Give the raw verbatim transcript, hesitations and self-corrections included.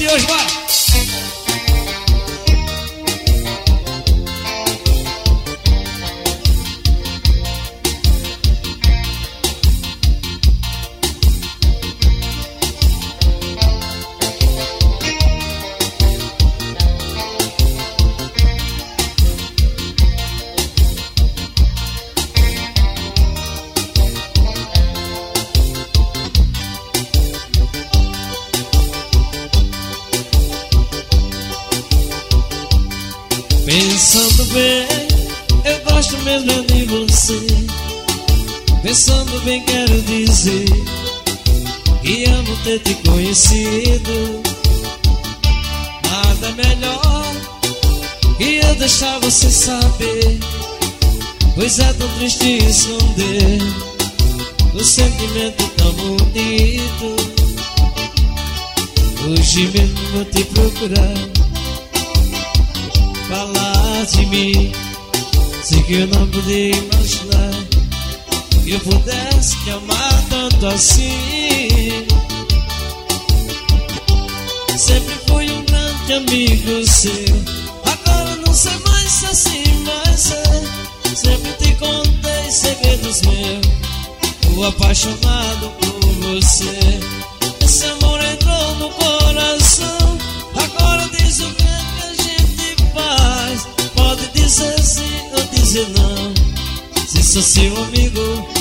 de hoje, vai! Pensando bem, eu gosto mesmo é de você. Pensando bem, quero dizer que amo ter te conhecido. Nada melhor que eu deixar você saber, pois é tão triste esconder o sentimento tão bonito. Hoje mesmo vou te procurar, falar de mim. Sei que eu não podia imaginar que eu pudesse te amar tanto assim. Sempre fui um grande amigo seu, agora não sei mais se assim vai ser. Sempre te contei segredos meus, tô apaixonado por você. Esse amor entrou no coração, agora diz o que a gente faz. Pode dizer sim ou dizer não, se sou seu amigo